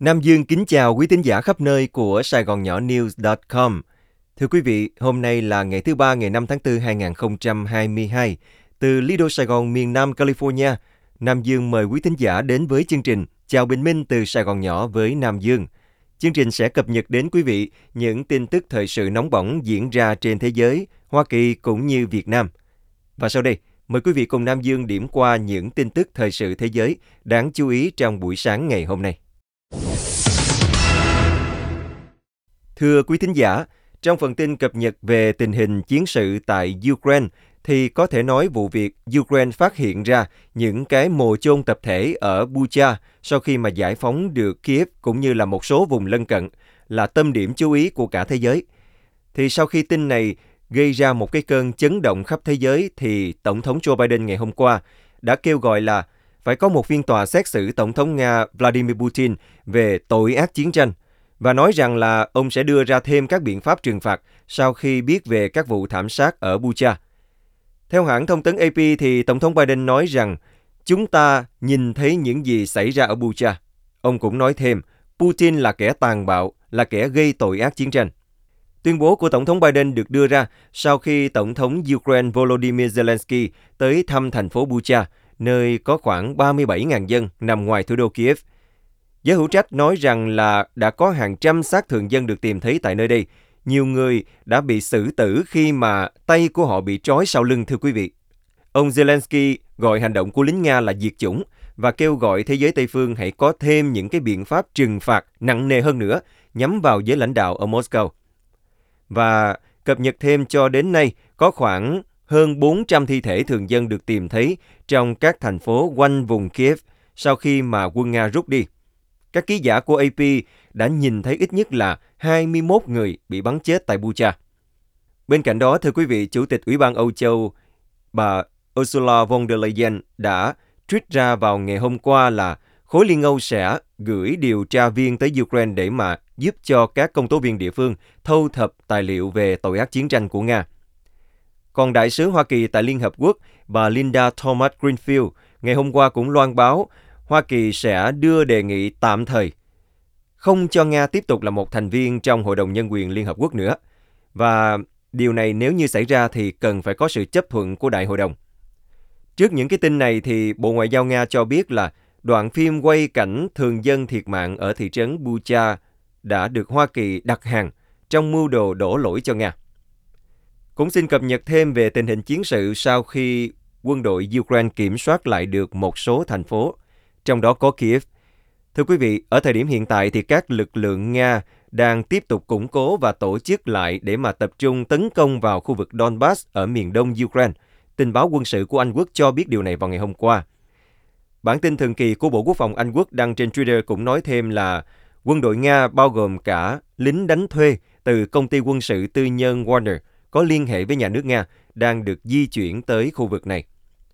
Nam Dương kính chào quý thính giả khắp nơi của Sài Gòn Nhỏ News.com. Thưa quý vị, hôm nay là ngày thứ Ba ngày 5 tháng 4 2022. Từ Lido Sài Gòn, miền Nam California, Nam Dương mời quý thính giả đến với chương trình Chào Bình Minh từ Sài Gòn Nhỏ với Nam Dương. Chương trình sẽ cập nhật đến quý vị những tin tức thời sự nóng bỏng diễn ra trên thế giới, Hoa Kỳ cũng như Việt Nam. Và sau đây, mời quý vị cùng Nam Dương điểm qua những tin tức thời sự thế giới đáng chú ý trong buổi sáng ngày hôm nay. Thưa quý thính giả, trong phần tin cập nhật về tình hình chiến sự tại Ukraine, thì có thể nói vụ việc Ukraine phát hiện ra những cái mồ chôn tập thể ở Bucha sau khi mà giải phóng được Kiev cũng như là một số vùng lân cận là tâm điểm chú ý của cả thế giới. Thì sau khi tin này gây ra một cái cơn chấn động khắp thế giới, thì Tổng thống Joe Biden ngày hôm qua đã kêu gọi là phải có một phiên tòa xét xử Tổng thống Nga Vladimir Putin về tội ác chiến tranh, và nói rằng là ông sẽ đưa ra thêm các biện pháp trừng phạt sau khi biết về các vụ thảm sát ở Bucha. Theo hãng thông tấn AP thì Tổng thống Biden nói rằng chúng ta nhìn thấy những gì xảy ra ở Bucha. Ông cũng nói thêm Putin là kẻ tàn bạo, là kẻ gây tội ác chiến tranh. Tuyên bố của Tổng thống Biden được đưa ra sau khi Tổng thống Ukraine Volodymyr Zelensky tới thăm thành phố Bucha, nơi có khoảng 37.000 dân nằm ngoài thủ đô Kiev. Giới hữu trách nói rằng là đã có hàng trăm xác thường dân được tìm thấy tại nơi đây. Nhiều người đã bị xử tử khi mà tay của họ bị trói sau lưng, thưa quý vị. Ông Zelensky gọi hành động của lính Nga là diệt chủng và kêu gọi thế giới Tây phương hãy có thêm những cái biện pháp trừng phạt nặng nề hơn nữa nhắm vào giới lãnh đạo ở Moscow. Và cập nhật thêm cho đến nay có khoảng hơn 400 thi thể thường dân được tìm thấy trong các thành phố quanh vùng Kiev sau khi mà quân Nga rút đi. Các ký giả của AP đã nhìn thấy ít nhất là 21 người bị bắn chết tại Bucha. Bên cạnh đó, thưa quý vị, Chủ tịch Ủy ban Âu Châu, bà Ursula von der Leyen đã tweet ra vào ngày hôm qua là khối Liên Âu sẽ gửi điều tra viên tới Ukraine để mà giúp cho các công tố viên địa phương thu thập tài liệu về tội ác chiến tranh của Nga. Còn Đại sứ Hoa Kỳ tại Liên Hợp Quốc, bà Linda Thomas-Greenfield, ngày hôm qua cũng loan báo Hoa Kỳ sẽ đưa đề nghị tạm thời không cho Nga tiếp tục là một thành viên trong Hội đồng Nhân quyền Liên Hợp Quốc nữa. Và điều này nếu như xảy ra thì cần phải có sự chấp thuận của Đại hội đồng. Trước những cái tin này thì Bộ Ngoại giao Nga cho biết là đoạn phim quay cảnh thường dân thiệt mạng ở thị trấn Bucha đã được Hoa Kỳ đặt hàng trong mưu đồ đổ lỗi cho Nga. Cũng xin cập nhật thêm về tình hình chiến sự sau khi quân đội Ukraine kiểm soát lại được một số thành phố, trong đó có Kiev. Thưa quý vị, ở thời điểm hiện tại thì các lực lượng Nga đang tiếp tục củng cố và tổ chức lại để mà tập trung tấn công vào khu vực Donbass ở miền đông Ukraine. Tình báo quân sự của Anh Quốc cho biết điều này vào ngày hôm qua. Bản tin thường kỳ của Bộ Quốc phòng Anh Quốc đăng trên Twitter cũng nói thêm là quân đội Nga bao gồm cả lính đánh thuê từ công ty quân sự tư nhân Wagner có liên hệ với nhà nước Nga đang được di chuyển tới khu vực này.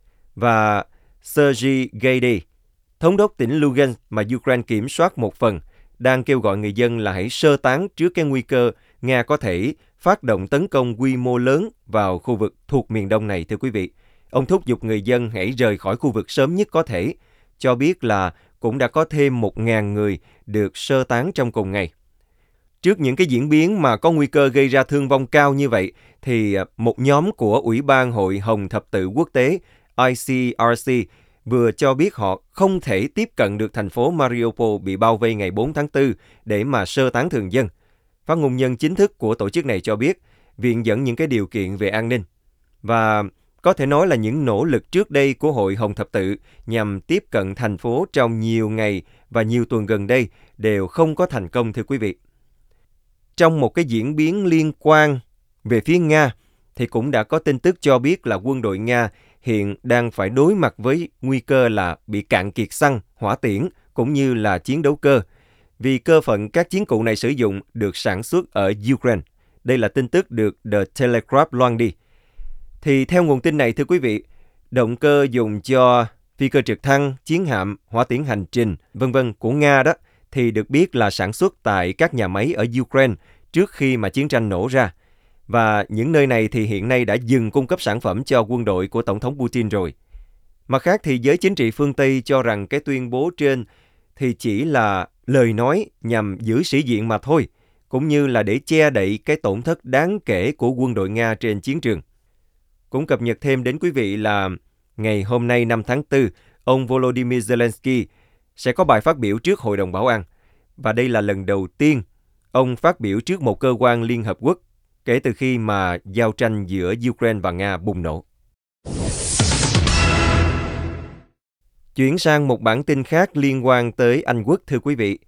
Và Sergei Gaidai, thống đốc tỉnh Lugansk mà Ukraine kiểm soát một phần, đang kêu gọi người dân là hãy sơ tán trước cái nguy cơ Nga có thể phát động tấn công quy mô lớn vào khu vực thuộc miền đông này, thưa quý vị. Ông thúc giục người dân hãy rời khỏi khu vực sớm nhất có thể, cho biết là cũng đã có thêm 1.000 người được sơ tán trong cùng ngày. Trước những cái diễn biến mà có nguy cơ gây ra thương vong cao như vậy, thì một nhóm của Ủy ban Hội Hồng Thập tự Quốc tế ICRC vừa cho biết họ không thể tiếp cận được thành phố Mariupol bị bao vây ngày 4 tháng 4 để mà sơ tán thường dân. Phát ngôn nhân chính thức của tổ chức này cho biết viện dẫn những cái điều kiện về an ninh. Và có thể nói là những nỗ lực trước đây của Hội Hồng Thập tự nhằm tiếp cận thành phố trong nhiều ngày và nhiều tuần gần đây đều không có thành công, thưa quý vị. Trong một cái diễn biến liên quan về phía Nga thì cũng đã có tin tức cho biết là quân đội Nga hiện đang phải đối mặt với nguy cơ là bị cạn kiệt xăng, hỏa tiễn cũng như là chiến đấu cơ, vì cơ phận các chiến cụ này sử dụng được sản xuất ở Ukraine. Đây là tin tức được The Telegraph loan đi. Thì theo nguồn tin này, thưa quý vị, động cơ dùng cho phi cơ trực thăng, chiến hạm, hỏa tiễn hành trình, v.v. của Nga đó thì được biết là sản xuất tại các nhà máy ở Ukraine trước khi mà chiến tranh nổ ra. Và những nơi này thì hiện nay đã dừng cung cấp sản phẩm cho quân đội của Tổng thống Putin rồi. Mặt khác thì giới chính trị phương Tây cho rằng cái tuyên bố trên thì chỉ là lời nói nhằm giữ sĩ diện mà thôi, cũng như là để che đậy cái tổn thất đáng kể của quân đội Nga trên chiến trường. Cũng cập nhật thêm đến quý vị là ngày hôm nay 5 tháng 4, ông Volodymyr Zelensky sẽ có bài phát biểu trước Hội đồng Bảo an. Và đây là lần đầu tiên ông phát biểu trước một cơ quan Liên Hợp Quốc kể từ khi mà giao tranh giữa Ukraine và Nga bùng nổ. Chuyển sang một bản tin khác liên quan tới Anh Quốc, thưa quý vị.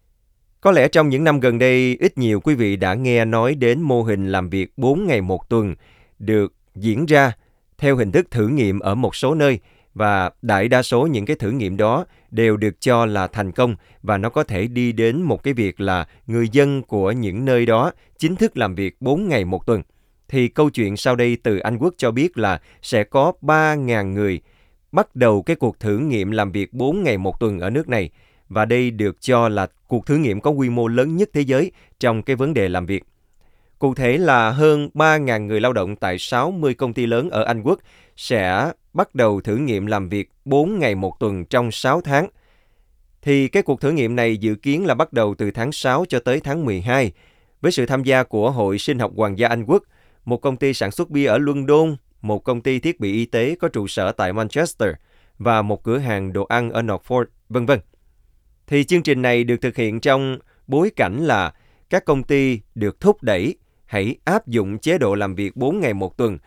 Có lẽ trong những năm gần đây, ít nhiều quý vị đã nghe nói đến mô hình làm việc 4 ngày một tuần được diễn ra theo hình thức thử nghiệm ở một số nơi, và đại đa số những cái thử nghiệm đó đều được cho là thành công, và nó có thể đi đến một cái việc là người dân của những nơi đó chính thức làm việc 4 ngày một tuần. Thì câu chuyện sau đây từ Anh Quốc cho biết là sẽ có 3.000 người bắt đầu cái cuộc thử nghiệm làm việc 4 ngày một tuần ở nước này, và đây được cho là cuộc thử nghiệm có quy mô lớn nhất thế giới trong cái vấn đề làm việc. Cụ thể là hơn 3.000 người lao động tại 60 công ty lớn ở Anh Quốc sẽ bắt đầu thử nghiệm làm việc 4 ngày một tuần trong 6 tháng. Thì cái cuộc thử nghiệm này dự kiến là bắt đầu từ tháng 6 cho tới tháng 12, với sự tham gia của Hội Sinh học Hoàng gia Anh Quốc, một công ty sản xuất bia ở London, một công ty thiết bị y tế có trụ sở tại Manchester và một cửa hàng đồ ăn ở Norfolk, v.v. Thì chương trình này được thực hiện trong bối cảnh là các công ty được thúc đẩy hãy áp dụng chế độ làm việc 4 ngày một tuần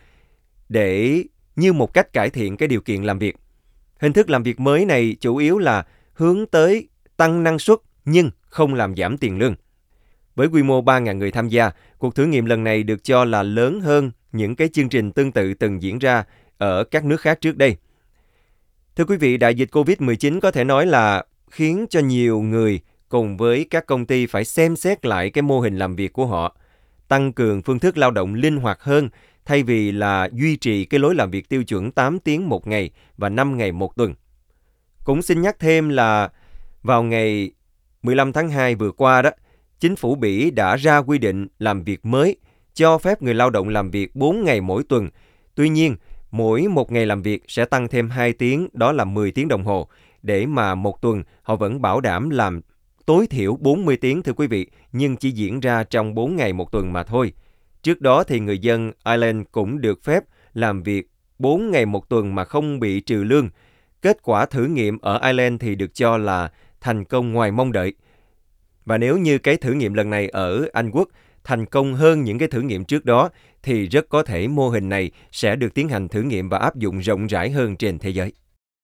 để như một cách cải thiện cái điều kiện làm việc. Hình thức làm việc mới này chủ yếu là hướng tới tăng năng suất nhưng không làm giảm tiền lương. Với quy mô 3.000 người tham gia, cuộc thử nghiệm lần này được cho là lớn hơn những cái chương trình tương tự từng diễn ra ở các nước khác trước đây. Thưa quý vị, đại dịch COVID-19 có thể nói là khiến cho nhiều người cùng với các công ty phải xem xét lại cái mô hình làm việc của họ, tăng cường phương thức lao động linh hoạt hơn thay vì là duy trì cái lối làm việc tiêu chuẩn 8 tiếng một ngày và 5 ngày một tuần. Cũng xin nhắc thêm là vào ngày 15 tháng 2 vừa qua đó, chính phủ Bỉ đã ra quy định làm việc mới cho phép người lao động làm việc 4 ngày mỗi tuần. Tuy nhiên, mỗi một ngày làm việc sẽ tăng thêm 2 tiếng, đó là 10 tiếng đồng hồ, để mà một tuần họ vẫn bảo đảm làm tối thiểu 40 tiếng, thưa quý vị, nhưng chỉ diễn ra trong 4 ngày một tuần mà thôi. Trước đó thì người dân Ireland cũng được phép làm việc 4 ngày một tuần mà không bị trừ lương. Kết quả thử nghiệm ở Ireland thì được cho là thành công ngoài mong đợi. Và nếu như cái thử nghiệm lần này ở Anh Quốc thành công hơn những cái thử nghiệm trước đó, thì rất có thể mô hình này sẽ được tiến hành thử nghiệm và áp dụng rộng rãi hơn trên thế giới.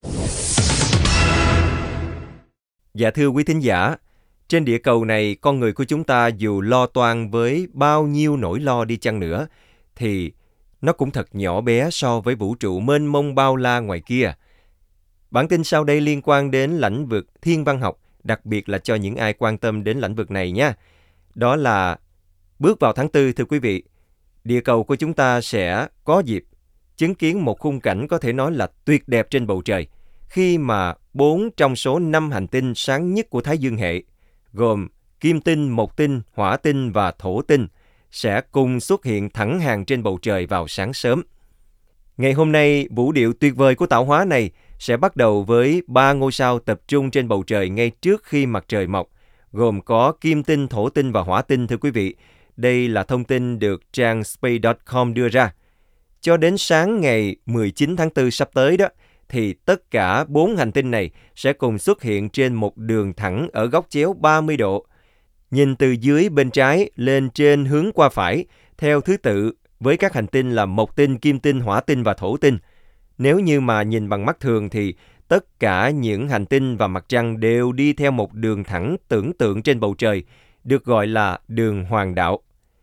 Dạ thưa quý thính giả, trên địa cầu này, con người của chúng ta dù lo toan với bao nhiêu nỗi lo đi chăng nữa, thì nó cũng thật nhỏ bé so với vũ trụ mênh mông bao la ngoài kia. Bản tin sau đây liên quan đến lĩnh vực thiên văn học, đặc biệt là cho những ai quan tâm đến lĩnh vực này nha. Đó là bước vào tháng 4, thưa quý vị, địa cầu của chúng ta sẽ có dịp chứng kiến một khung cảnh có thể nói là tuyệt đẹp trên bầu trời, khi mà 4 trong số 5 hành tinh sáng nhất của Thái Dương hệ, gồm Kim tinh, Mộc tinh, Hỏa tinh và Thổ tinh, sẽ cùng xuất hiện thẳng hàng trên bầu trời vào sáng sớm. Ngày hôm nay, vũ điệu tuyệt vời của tạo hóa này sẽ bắt đầu với 3 ngôi sao tập trung trên bầu trời ngay trước khi mặt trời mọc, gồm có Kim tinh, Thổ tinh và Hỏa tinh, thưa quý vị. Đây là thông tin được trang space.com đưa ra. Cho đến sáng ngày 19 tháng 4 sắp tới đó, thì tất cả 4 hành tinh này sẽ cùng xuất hiện trên một đường thẳng ở góc chéo 30 độ. Nhìn từ dưới bên trái lên trên hướng qua phải, theo thứ tự với các hành tinh là Mộc tinh, Kim tinh, Hỏa tinh và Thổ tinh. Nếu như mà nhìn bằng mắt thường thì tất cả những hành tinh và mặt trăng đều đi theo một đường thẳng tưởng tượng trên bầu trời, được gọi là đường hoàng đạo.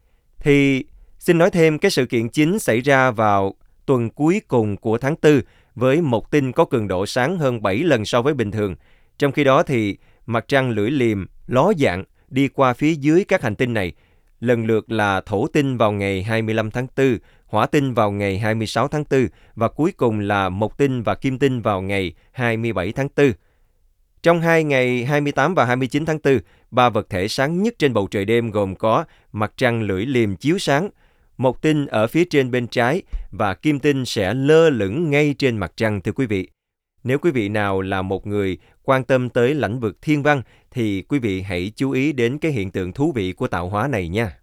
Thì xin nói thêm cái sự kiện chính xảy ra vào tuần cuối cùng của tháng 4 với Mộc tinh có cường độ sáng hơn 7 lần so với bình thường. Trong khi đó thì mặt trăng lưỡi liềm ló dạng đi qua phía dưới các hành tinh này, lần lượt là Thổ tinh vào ngày 25 tháng 4, Hỏa tinh vào ngày 26 tháng 4 và cuối cùng là Mộc tinh và Kim tinh vào ngày 27 tháng 4. Trong 2 ngày 28 và 29 tháng 4, 3 vật thể sáng nhất trên bầu trời đêm gồm có mặt trăng lưỡi liềm chiếu sáng, Mộc tinh ở phía trên bên trái và Kim tinh sẽ lơ lửng ngay trên mặt trăng, thưa quý vị. Nếu quý vị nào là một người quan tâm tới lĩnh vực thiên văn, thì quý vị hãy chú ý đến cái hiện tượng thú vị của tạo hóa này nha.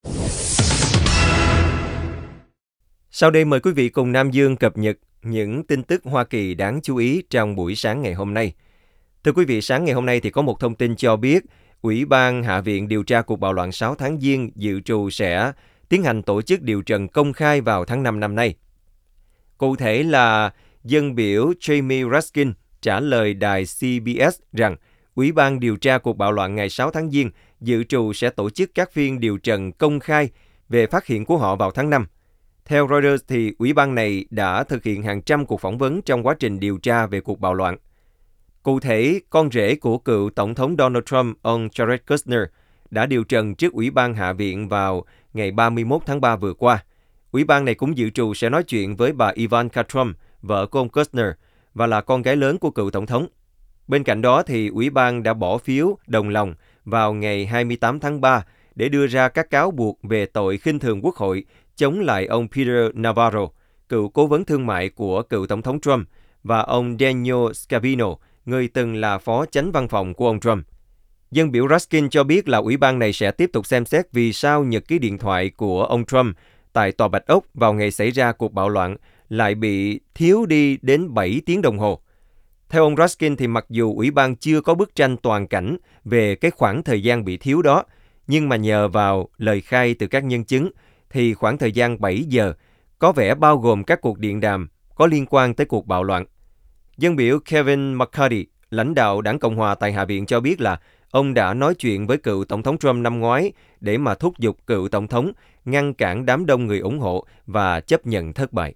Sau đây mời quý vị cùng Nam Dương cập nhật những tin tức Hoa Kỳ đáng chú ý trong buổi sáng ngày hôm nay. Thưa quý vị, sáng ngày hôm nay thì có một thông tin cho biết Ủy ban Hạ viện điều tra cuộc bạo loạn 6 tháng Giêng dự trù sẽ tiến hành tổ chức điều trần công khai vào tháng 5 năm nay. Cụ thể là dân biểu Jamie Raskin trả lời đài CBS rằng Ủy ban điều tra cuộc bạo loạn ngày 6 tháng Giêng dự trù sẽ tổ chức các phiên điều trần công khai về phát hiện của họ vào tháng 5. Theo Reuters, thì Ủy ban này đã thực hiện hàng trăm cuộc phỏng vấn trong quá trình điều tra về cuộc bạo loạn. Cụ thể, con rể của cựu Tổng thống Donald Trump, ông Jared Kushner, đã điều trần trước Ủy ban Hạ viện vào ngày 31 tháng 3 vừa qua. Ủy ban này cũng dự trù sẽ nói chuyện với bà Ivanka Trump, vợ của ông Kushner, và là con gái lớn của cựu Tổng thống. Bên cạnh đó, thì Ủy ban đã bỏ phiếu đồng lòng vào ngày 28 tháng 3 để đưa ra các cáo buộc về tội khinh thường Quốc hội chống lại ông Peter Navarro, cựu cố vấn thương mại của cựu Tổng thống Trump, và ông Daniel Scavino, người từng là phó chánh văn phòng của ông Trump. Dân biểu Raskin cho biết là Ủy ban này sẽ tiếp tục xem xét vì sao nhật ký điện thoại của ông Trump tại Tòa Bạch Ốc vào ngày xảy ra cuộc bạo loạn lại bị thiếu đi đến 7 tiếng đồng hồ. Theo ông Raskin thì mặc dù Ủy ban chưa có bức tranh toàn cảnh về cái khoảng thời gian bị thiếu đó, nhưng mà nhờ vào lời khai từ các nhân chứng thì khoảng thời gian 7 giờ có vẻ bao gồm các cuộc điện đàm có liên quan tới cuộc bạo loạn. Dân biểu Kevin McCarthy, lãnh đạo đảng Cộng hòa tại Hạ viện cho biết là ông đã nói chuyện với cựu Tổng thống Trump năm ngoái để mà thúc giục cựu Tổng thống ngăn cản đám đông người ủng hộ và chấp nhận thất bại.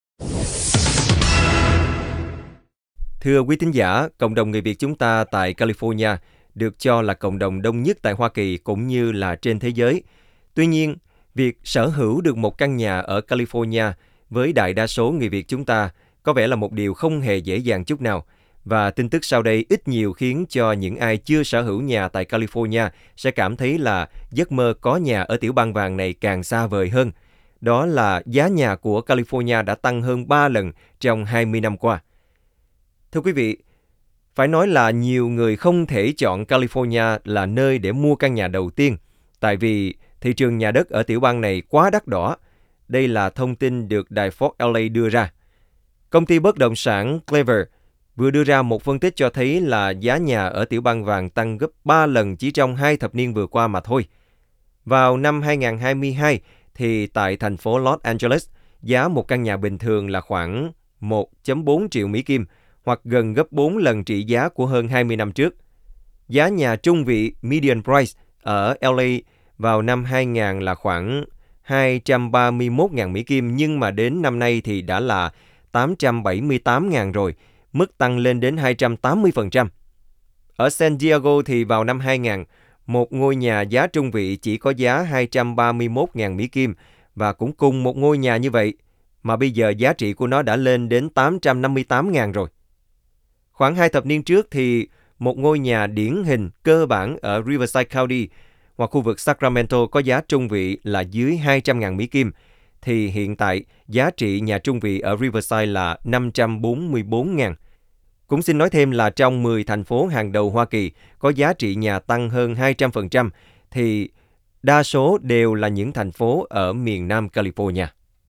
Thưa quý thính giả, cộng đồng người Việt chúng ta tại California được cho là cộng đồng đông nhất tại Hoa Kỳ cũng như là trên thế giới. Tuy nhiên, việc sở hữu được một căn nhà ở California với đại đa số người Việt chúng ta có vẻ là một điều không hề dễ dàng chút nào. Và tin tức sau đây ít nhiều khiến cho những ai chưa sở hữu nhà tại California sẽ cảm thấy là giấc mơ có nhà ở tiểu bang vàng này càng xa vời hơn. Đó là giá nhà của California đã tăng hơn 3 lần trong 20 năm qua. Thưa quý vị, phải nói là nhiều người không thể chọn California là nơi để mua căn nhà đầu tiên, tại vì thị trường nhà đất ở tiểu bang này quá đắt đỏ. Đây là thông tin được đài Fox LA đưa ra. Công ty bất động sản Clever vừa đưa ra một phân tích cho thấy là giá nhà ở tiểu bang vàng tăng gấp 3 lần chỉ trong 2 thập niên vừa qua mà thôi. Vào năm 2022, thì tại thành phố Los Angeles, giá một căn nhà bình thường là khoảng 1.4 triệu Mỹ Kim, hoặc gần gấp 4 lần trị giá của hơn 20 năm trước. Giá nhà trung vị median price ở LA vào năm 2000 là khoảng 231.000 Mỹ Kim, nhưng mà đến năm nay thì đã là 878.000 rồi, mức tăng lên đến 280%. Ở San Diego thì vào năm 2000, một ngôi nhà giá trung vị chỉ có giá 231.000 Mỹ Kim, và cũng cùng một ngôi nhà như vậy, mà bây giờ giá trị của nó đã lên đến 858.000 rồi. Khoảng 2 thập niên trước thì một ngôi nhà điển hình cơ bản ở Riverside County hoặc khu vực Sacramento có giá trung vị là dưới 200.000 Mỹ Kim, thì hiện tại giá trị nhà trung vị ở Riverside là 544.000. Cũng xin nói thêm là trong 10 thành phố hàng đầu Hoa Kỳ có giá trị nhà tăng hơn 200%, thì đa số đều là những thành phố ở miền Nam California.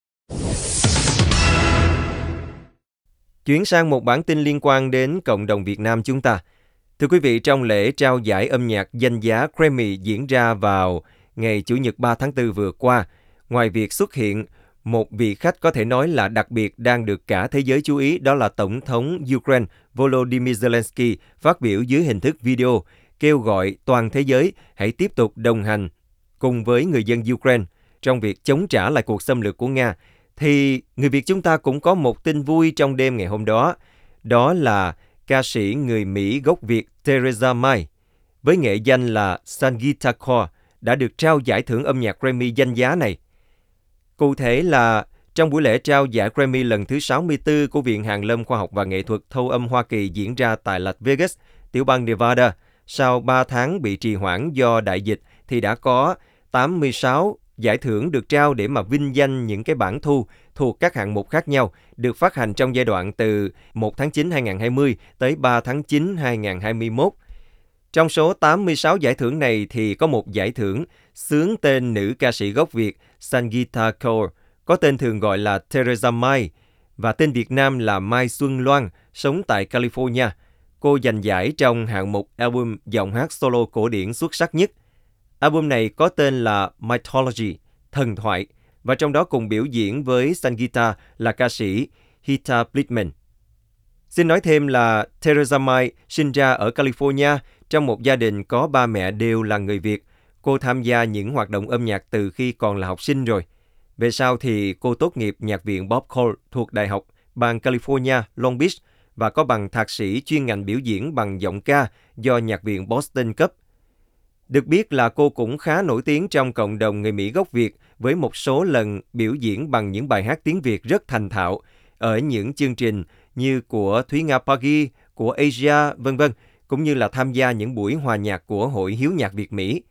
Chuyển sang một bản tin liên quan đến cộng đồng Việt Nam chúng ta. Thưa quý vị, trong lễ trao giải âm nhạc danh giá Grammy diễn ra vào ngày Chủ nhật 3 tháng 4 vừa qua, ngoài việc xuất hiện một vị khách có thể nói là đặc biệt đang được cả thế giới chú ý, đó là Tổng thống Ukraine Volodymyr Zelensky phát biểu dưới hình thức video, kêu gọi toàn thế giới hãy tiếp tục đồng hành cùng với người dân Ukraine trong việc chống trả lại cuộc xâm lược của Nga. Thì người Việt chúng ta cũng có một tin vui trong đêm ngày hôm đó, đó là ca sĩ người Mỹ gốc Việt Teresa Mai với nghệ danh là Sangeeta Kaur đã được trao giải thưởng âm nhạc Grammy danh giá này. Cụ thể là trong buổi lễ trao giải Grammy lần thứ 64 của Viện Hàn lâm Khoa học và Nghệ thuật Thâu âm Hoa Kỳ diễn ra tại Las Vegas, tiểu bang Nevada, sau 3 tháng bị trì hoãn do đại dịch thì đã có 86 giải thưởng được trao để mà vinh danh những cái bản thu thuộc các hạng mục khác nhau, được phát hành trong giai đoạn từ 1 tháng 9 2020 tới 3 tháng 9 2021. Trong số 86 giải thưởng này thì có một giải thưởng xướng tên nữ ca sĩ gốc Việt Sangeeta Kaur, có tên thường gọi là Teresa Mai, và tên Việt Nam là Mai Xuân Loan, sống tại California. Cô giành giải trong hạng mục album giọng hát solo cổ điển xuất sắc nhất. Album này có tên là Mythology, thần thoại, và trong đó cùng biểu diễn với Sangeeta là ca sĩ Hita Blitman. Xin nói thêm là Teresa Mai sinh ra ở California trong một gia đình có ba mẹ đều là người Việt. Cô tham gia những hoạt động âm nhạc từ khi còn là học sinh rồi. Về sau thì cô tốt nghiệp nhạc viện Bob Cole thuộc Đại học bang California, Long Beach và có bằng thạc sĩ chuyên ngành biểu diễn bằng giọng ca do nhạc viện Boston cấp. Được biết là cô cũng khá nổi tiếng trong cộng đồng người Mỹ gốc Việt với một số lần biểu diễn bằng những bài hát tiếng Việt rất thành thạo ở những chương trình như của Thúy Nga Pagi, của Asia, v.v., cũng như là tham gia những buổi hòa nhạc của Hội Hiếu nhạc Việt Mỹ.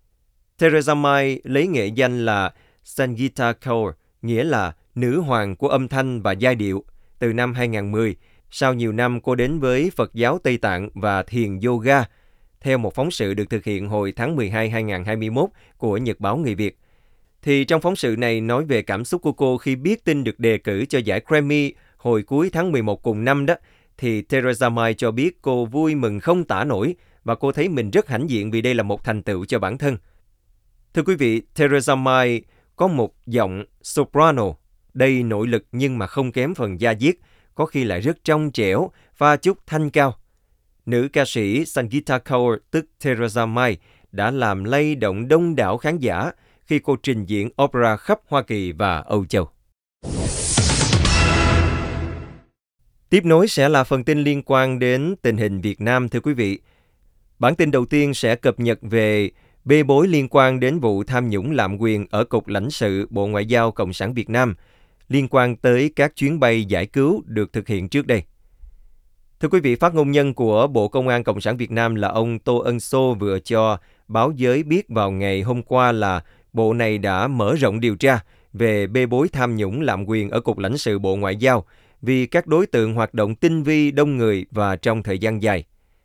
Teresa Mai lấy nghệ danh là Sangeeta Kaur, nghĩa là nữ hoàng của âm thanh và giai điệu, từ năm 2010. Sau nhiều năm cô đến với Phật giáo Tây Tạng và thiền yoga, theo một phóng sự được thực hiện hồi tháng 12 2021 của Nhật báo Người Việt. Thì trong phóng sự này nói về cảm xúc của cô khi biết tin được đề cử cho giải Grammy hồi cuối tháng 11 cùng năm đó, thì Teresa Mai cho biết cô vui mừng không tả nổi và cô thấy mình rất hãnh diện vì đây là một thành tựu cho bản thân. Thưa quý vị, Teresa Mai có một giọng soprano, đầy nội lực nhưng mà không kém phần da diết, có khi lại rất trong trẻo, pha chút thanh cao. Nữ ca sĩ Sangeeta Kaur, tức Teresa Mai, đã làm lay động đông đảo khán giả khi cô trình diễn opera khắp Hoa Kỳ và Âu Châu. Tiếp nối sẽ là phần tin liên quan đến tình hình Việt Nam, thưa quý vị. Bản tin đầu tiên sẽ cập nhật về bê bối liên quan đến vụ tham nhũng lạm quyền ở Cục Lãnh sự Bộ Ngoại giao Cộng sản Việt Nam, liên quan tới các chuyến bay giải cứu được thực hiện trước đây. Thưa quý vị, phát ngôn nhân của Bộ Công an Cộng sản Việt Nam là ông Tô Ân Sô vừa cho báo giới biết vào ngày hôm qua là Bộ này đã mở rộng điều tra về bê bối tham nhũng lạm quyền ở Cục Lãnh sự Bộ Ngoại giao vì các đối tượng hoạt động tinh vi, đông người và trong thời gian dài.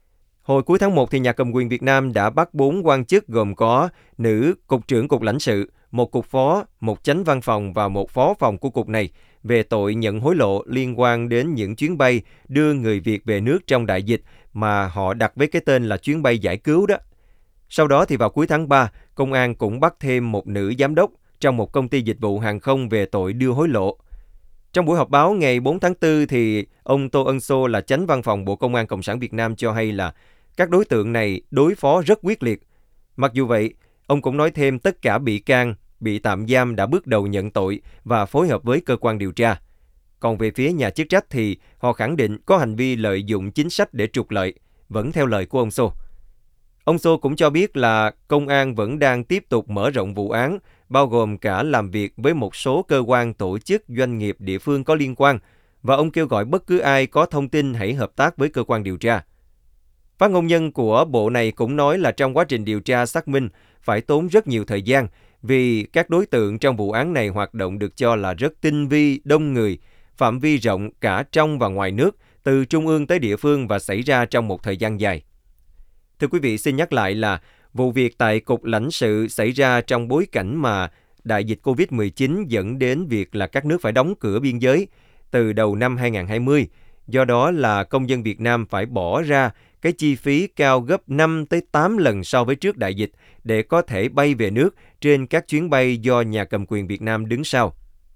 Hồi cuối tháng 1 thì nhà cầm quyền Việt Nam đã bắt 4 quan chức gồm có nữ Cục trưởng Cục Lãnh sự, một Cục Phó, một Chánh Văn phòng và một Phó phòng của Cục này về tội nhận hối lộ liên quan đến những chuyến bay đưa người Việt về nước trong đại dịch mà họ đặt với cái tên là chuyến bay giải cứu đó. Sau đó thì vào cuối tháng 3, Công an cũng bắt thêm một nữ giám đốc trong một công ty dịch vụ hàng không về tội đưa hối lộ. Trong buổi họp báo ngày 4 tháng 4 thì ông Tô Ân Sô là Chánh Văn phòng Bộ Công an Cộng sản Việt Nam cho hay là các đối tượng này đối phó rất quyết liệt. Mặc dù vậy, ông cũng nói thêm tất cả bị can, bị tạm giam đã bước đầu nhận tội và phối hợp với cơ quan điều tra. Còn về phía nhà chức trách thì họ khẳng định có hành vi lợi dụng chính sách để trục lợi, vẫn theo lời của ông Sô. Ông Sô cũng cho biết là công an vẫn đang tiếp tục mở rộng vụ án, bao gồm cả làm việc với một số cơ quan, tổ chức, doanh nghiệp địa phương có liên quan, và ông kêu gọi bất cứ ai có thông tin hãy hợp tác với cơ quan điều tra. Phát ngôn nhân của bộ này cũng nói là trong quá trình điều tra xác minh phải tốn rất nhiều thời gian vì các đối tượng trong vụ án này hoạt động được cho là rất tinh vi, đông người, phạm vi rộng cả trong và ngoài nước, từ trung ương tới địa phương và xảy ra trong một thời gian dài. Thưa quý vị, xin nhắc lại là vụ việc tại Cục Lãnh sự xảy ra trong bối cảnh mà đại dịch COVID-19 dẫn đến việc là các nước phải đóng cửa biên giới từ đầu năm 2020. Do đó là công dân Việt Nam phải bỏ ra cái chi phí cao gấp 5 tới 8 lần so với trước đại dịch để có thể bay về nước trên các chuyến bay do nhà cầm quyền Việt Nam đứng sau.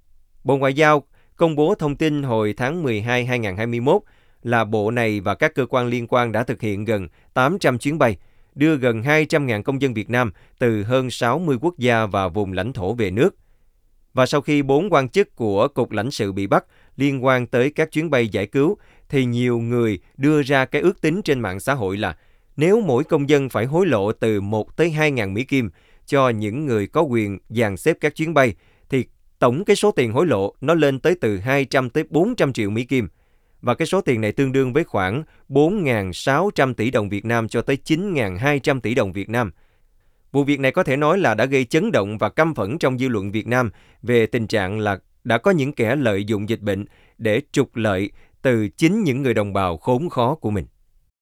Bộ Ngoại giao công bố thông tin hồi tháng 12 2021 là bộ này và các cơ quan liên quan đã thực hiện gần 800 chuyến bay, đưa gần 200.000 công dân Việt Nam từ hơn 60 quốc gia và vùng lãnh thổ về nước. Và sau khi 4 quan chức của Cục Lãnh sự bị bắt liên quan tới các chuyến bay giải cứu, thì nhiều người đưa ra cái ước tính trên mạng xã hội là nếu mỗi công dân phải hối lộ từ 1 tới 2.000 Mỹ Kim cho những người có quyền dàn xếp các chuyến bay, thì tổng cái số tiền hối lộ nó lên tới từ 200 tới 400 triệu Mỹ Kim. Và cái số tiền này tương đương với khoảng 4.600 tỷ đồng Việt Nam cho tới 9.200 tỷ đồng Việt Nam. Vụ việc này có thể nói là đã gây chấn động và căm phẫn trong dư luận Việt Nam về tình trạng là đã có những kẻ lợi dụng dịch bệnh để trục lợi từ chính những người đồng bào khốn khó của mình.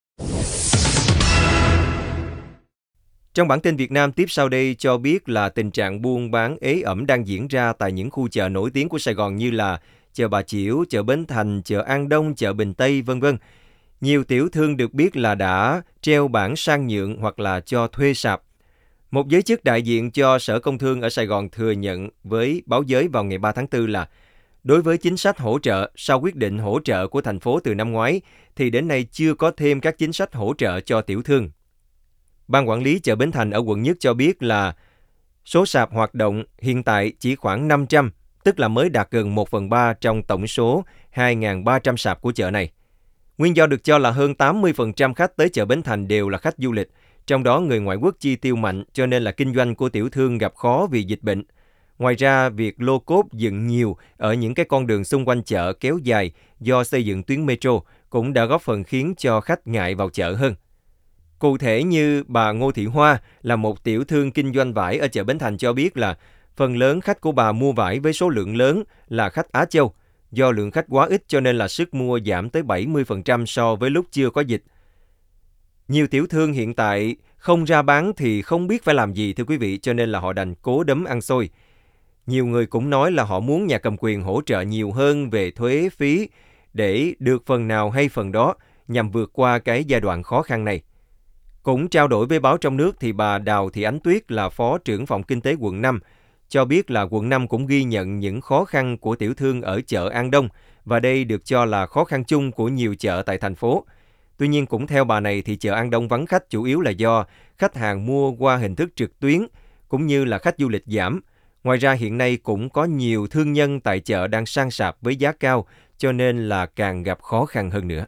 Trong bản tin Việt Nam tiếp sau đây cho biết là tình trạng buôn bán ế ẩm đang diễn ra tại những khu chợ nổi tiếng của Sài Gòn như là chợ Bà Chiểu, chợ Bến Thành, chợ An Đông, chợ Bình Tây, v.v. Nhiều tiểu thương được biết là đã treo bảng sang nhượng hoặc là cho thuê sạp. Một giới chức đại diện cho Sở Công Thương ở Sài Gòn thừa nhận với báo giới vào ngày 3 tháng 4 là đối với chính sách hỗ trợ sau quyết định hỗ trợ của thành phố từ năm ngoái thì đến nay chưa có thêm các chính sách hỗ trợ cho tiểu thương. Ban quản lý chợ Bến Thành ở quận Nhất cho biết là số sạp hoạt động hiện tại chỉ khoảng 500, tức là mới đạt gần 1/3 trong tổng số 2.300 sạp của chợ này. Nguyên do được cho là hơn 80% khách tới chợ Bến Thành đều là khách du lịch, trong đó người ngoại quốc chi tiêu mạnh cho nên là kinh doanh của tiểu thương gặp khó vì dịch bệnh. Ngoài ra, việc lô cốt dựng nhiều ở những cái con đường xung quanh chợ kéo dài do xây dựng tuyến metro cũng đã góp phần khiến cho khách ngại vào chợ hơn. Cụ thể như bà Ngô Thị Hoa là một tiểu thương kinh doanh vải ở chợ Bến Thành cho biết là phần lớn khách của bà mua vải với số lượng lớn là khách Á Châu. Do lượng khách quá ít cho nên là sức mua giảm tới 70% so với lúc chưa có dịch. Nhiều tiểu thương hiện tại không ra bán thì không biết phải làm gì thưa quý vị, cho nên là họ đành cố đấm ăn xôi. Nhiều người cũng nói là họ muốn nhà cầm quyền hỗ trợ nhiều hơn về thuế phí để được phần nào hay phần đó nhằm vượt qua cái giai đoạn khó khăn này. Cũng trao đổi với báo trong nước thì bà Đào Thị Ánh Tuyết là Phó trưởng phòng Kinh tế quận 5 cho biết là quận 5 cũng ghi nhận những khó khăn của tiểu thương ở chợ An Đông và đây được cho là khó khăn chung của nhiều chợ tại thành phố. Tuy nhiên cũng theo bà này thì chợ An Đông vắng khách chủ yếu là do khách hàng mua qua hình thức trực tuyến cũng như là khách du lịch giảm. Ngoài ra hiện nay cũng có nhiều thương nhân tại chợ đang sang sạp với giá cao cho nên là càng gặp khó khăn hơn nữa.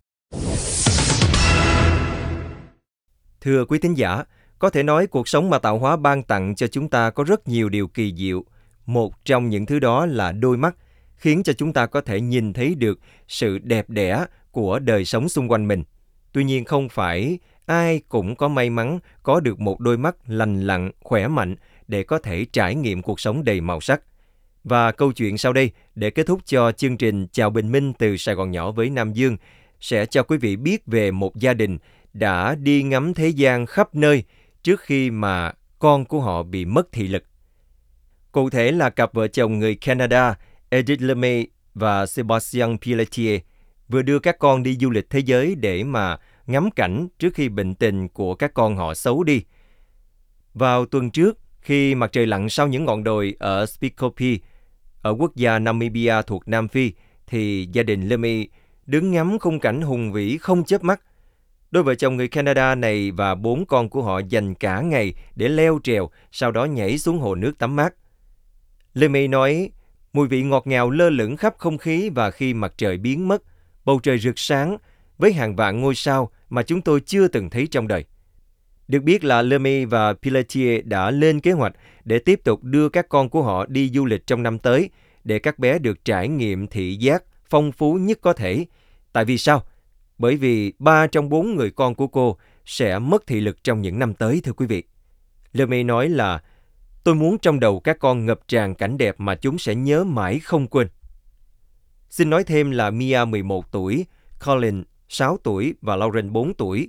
Thưa quý thính giả, có thể nói cuộc sống mà tạo hóa ban tặng cho chúng ta có rất nhiều điều kỳ diệu. Một trong những thứ đó là đôi mắt, khiến cho chúng ta có thể nhìn thấy được sự đẹp đẽ của đời sống xung quanh mình. Tuy nhiên không phải ai cũng có may mắn có được một đôi mắt lành lặn, khỏe mạnh để có thể trải nghiệm cuộc sống đầy màu sắc. Và câu chuyện sau đây để kết thúc cho chương trình Chào Bình Minh từ Sài Gòn nhỏ với Nam Dương sẽ cho quý vị biết về một gia đình đã đi ngắm thế gian khắp nơi trước khi mà con của họ bị mất thị lực. Cụ thể là cặp vợ chồng người Canada Edith LeMay và Sébastien Pelletier vừa đưa các con đi du lịch thế giới để mà ngắm cảnh trước khi bệnh tình của các con họ xấu đi. Vào tuần trước, khi mặt trời lặn sau những ngọn đồi ở Spikopi, ở quốc gia Namibia thuộc Nam Phi, thì gia đình LeMay đứng ngắm khung cảnh hùng vĩ không chớp mắt. Đôi vợ chồng người Canada này và 4 con của họ dành cả ngày để leo trèo, sau đó nhảy xuống hồ nước tắm mát. LeMay nói, mùi vị ngọt ngào lơ lửng khắp không khí và khi mặt trời biến mất, bầu trời rực sáng với hàng vạn ngôi sao mà chúng tôi chưa từng thấy trong đời. Được biết là LeMay và Pelletier đã lên kế hoạch để tiếp tục đưa các con của họ đi du lịch trong năm tới để các bé được trải nghiệm thị giác phong phú nhất có thể. Tại vì sao? Bởi vì 3 trong 4 người con của cô sẽ mất thị lực trong những năm tới, thưa quý vị. LeMay nói là tôi muốn trong đầu các con ngập tràn cảnh đẹp mà chúng sẽ nhớ mãi không quên. Xin nói thêm là Mia 11 tuổi, Colin 6 tuổi và Lauren 4 tuổi.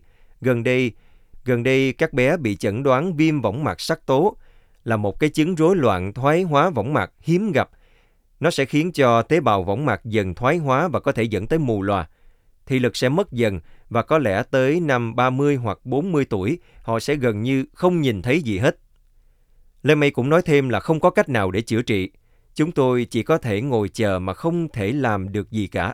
Gần đây các bé bị chẩn đoán viêm võng mạc sắc tố là một cái chứng rối loạn thoái hóa võng mạc hiếm gặp. Nó sẽ khiến cho tế bào võng mạc dần thoái hóa và có thể dẫn tới mù lòa. Thị lực sẽ mất dần và có lẽ tới năm 30 hoặc 40 tuổi, họ sẽ gần như không nhìn thấy gì hết. LeMay cũng nói thêm là không có cách nào để chữa trị. Chúng tôi chỉ có thể ngồi chờ mà không thể làm được gì cả.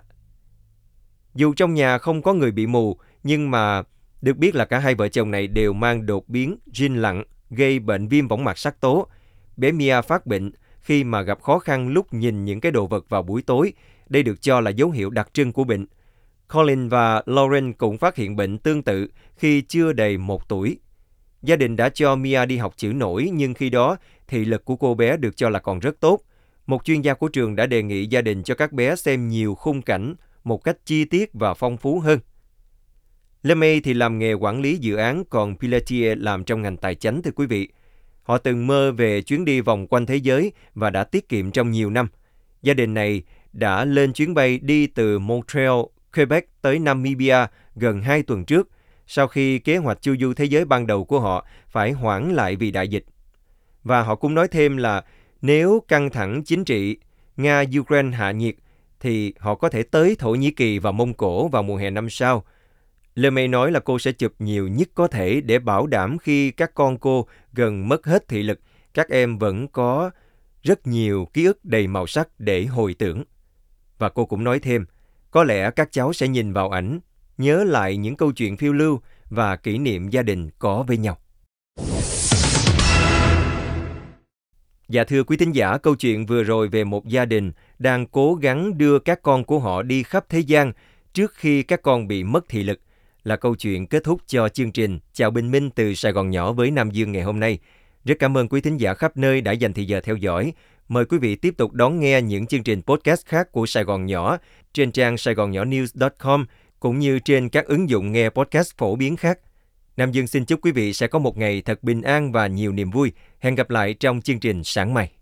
Dù trong nhà không có người bị mù, nhưng mà được biết là cả hai vợ chồng này đều mang đột biến gene lặn gây bệnh viêm võng mạc sắc tố. Bé Mia phát bệnh khi mà gặp khó khăn lúc nhìn những cái đồ vật vào buổi tối. Đây được cho là dấu hiệu đặc trưng của bệnh. Colin và Lauren cũng phát hiện bệnh tương tự khi chưa đầy 1 tuổi. Gia đình đã cho Mia đi học chữ nổi, nhưng khi đó thị lực của cô bé được cho là còn rất tốt. Một chuyên gia của trường đã đề nghị gia đình cho các bé xem nhiều khung cảnh một cách chi tiết và phong phú hơn. LeMay thì làm nghề quản lý dự án, còn Pelletier làm trong ngành tài chánh, thưa quý vị. Họ từng mơ về chuyến đi vòng quanh thế giới và đã tiết kiệm trong nhiều năm. Gia đình này đã lên chuyến bay đi từ Montreal, Quebec tới Namibia gần 2 tuần trước, sau khi kế hoạch chu du thế giới ban đầu của họ phải hoãn lại vì đại dịch. Và họ cũng nói thêm là nếu căng thẳng chính trị Nga-Ukraine hạ nhiệt, thì họ có thể tới Thổ Nhĩ Kỳ và Mông Cổ vào mùa hè năm sau. LeMay nói là cô sẽ chụp nhiều nhất có thể để bảo đảm khi các con cô gần mất hết thị lực, các em vẫn có rất nhiều ký ức đầy màu sắc để hồi tưởng. Và cô cũng nói thêm, có lẽ các cháu sẽ nhìn vào ảnh, nhớ lại những câu chuyện phiêu lưu và kỷ niệm gia đình có với nhau. Dạ thưa quý thính giả, câu chuyện vừa rồi về một gia đình đang cố gắng đưa các con của họ đi khắp thế gian trước khi các con bị mất thị lực là câu chuyện kết thúc cho chương trình Chào Bình Minh từ Sài Gòn Nhỏ với Nam Dương ngày hôm nay. Rất cảm ơn quý thính giả khắp nơi đã dành thời giờ theo dõi. Mời quý vị tiếp tục đón nghe những chương trình podcast khác của Sài Gòn Nhỏ trên trang saigonNhõNews.com cũng như trên các ứng dụng nghe podcast phổ biến khác. Nam Dương xin chúc quý vị sẽ có một ngày thật bình an và nhiều niềm vui. Hẹn gặp lại trong chương trình sáng mai.